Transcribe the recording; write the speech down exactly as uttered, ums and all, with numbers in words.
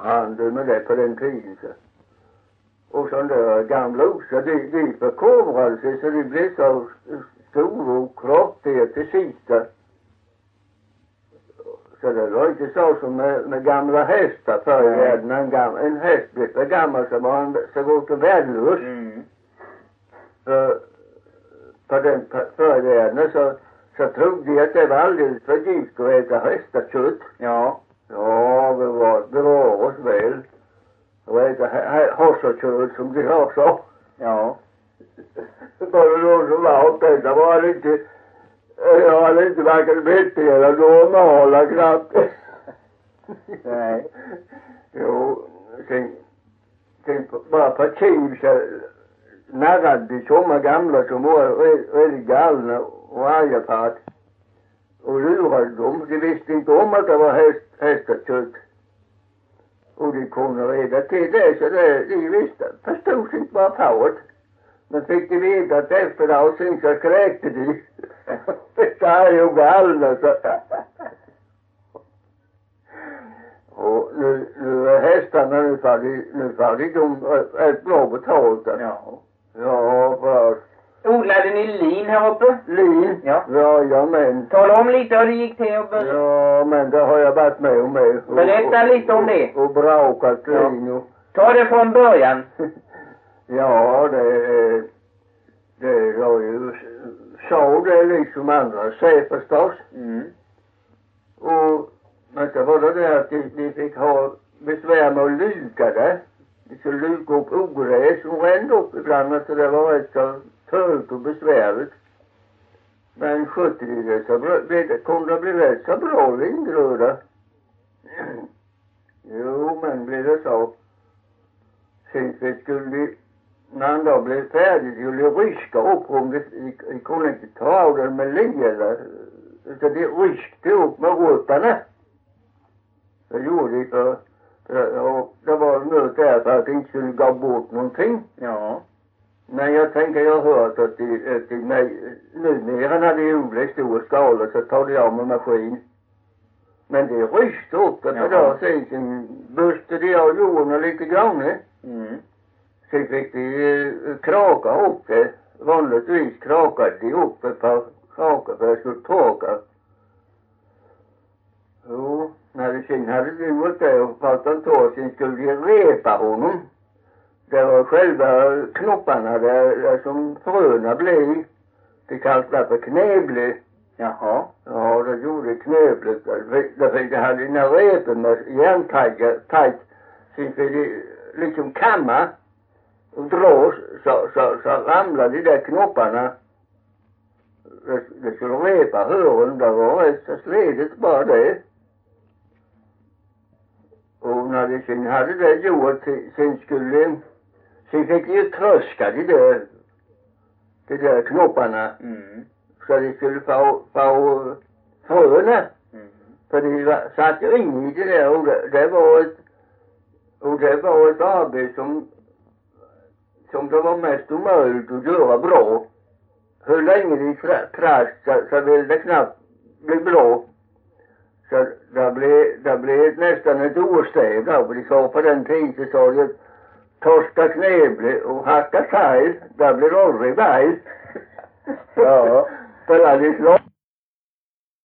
handel med det på den tiden. Så. Och sådana där gamla osar, de, de förkovrade sig så de blev så stora och kraftiga till sista. Så det var inte så som med, med gamla hästar förr i världen. En, gam, en häst blev för gammal så var han så gott och värdelös. Mm. För, på den förr i världen så, så trodde de att det var alldeles för gift att äta hästakött. Ja. Ja, det var, det var oss väl. Och äta hossakött som de har så. Ja. Bara någon som var åt det, det var inte... Jag hade inte varken vettig eller normala knappt. Nej. Jo, sen, sen bara på kiv så narrade de somma gamla som var väldigt galna och arga på att och lurade dem. De visste inte om att det var häst, hästakött. Och de kunde reda till det så det, de visste, förstod inte bara på det. Men fick de veta att efter det och sen så kräkte de. Det är ju galna så. Och nu, nu är hästarna nu får de, nu får de de ett bra betalt. Ja. Ja, för... Odlade ni lin här uppe? Lin? Ja. Ja, ja men... Tala om lite hur det gick till att börja. Ja, men det har jag varit med och med. Och, Berätta lite om det. Och, och brakat lin och... Ta det från början. Ja, det... Det var ju så det liksom andra säger förstås. Mm. Och men så var det det att de, de fick ha besvär med att luka det. De skulle luka upp ogräs som rände upp ibland så det var rätt så tungt och besvärligt. Men skötte de det så blev det, kunde det bli rätt så bra lingröda. Jo, men blev det så. Sen skulle de när han då blev färdig skulle jag ryska upp om det, jag kunde inte ta av den med li eller så det ryskte upp med rötterna. Det gjorde de för, för och det var nu därför att det inte skulle gå bort någonting. Ja. Men jag tänker jag har hört att de, att de nu när han hade odlat stor skala så tar de av med maskin. Men det ryskte upp det för då sen börstade de av jorden lite grann. Mm. Så fick de uh, kraka upp det. Vanligtvis krakade de upp ett par krakar för att skulle torka. Jo, när de sen hade gjort det och fast han tog sen skulle de repa honom. Det var själva knopparna där, där som fröna blev. Det kallades för knäble. Jaha. Ja, det gjorde knäblet. Därför de hade den här repen med järntajt. Sen fick de liksom kamma. Och dra så, så, så ramlade de där knopparna. Det, det skulle repa hören, det var rätt så sledigt bara det. Och när de sen hade det gjort, sen skulle sen fick de ju tröska de där, de där knopparna. Mm. Så de skulle få, få fröna. Mm. För de satt ju in i det där och det, det var ett, och det var ett arbete som som det var mest omöjligt att göra bra. Hur länge de träsk så, så ville det knappt bli bra. Så det blev, det blev nästan ett årsteg då. De sa på den tiden så sa de torska knäble och hacka sajl. Det blir aldrig väl. Ja. För att de slår.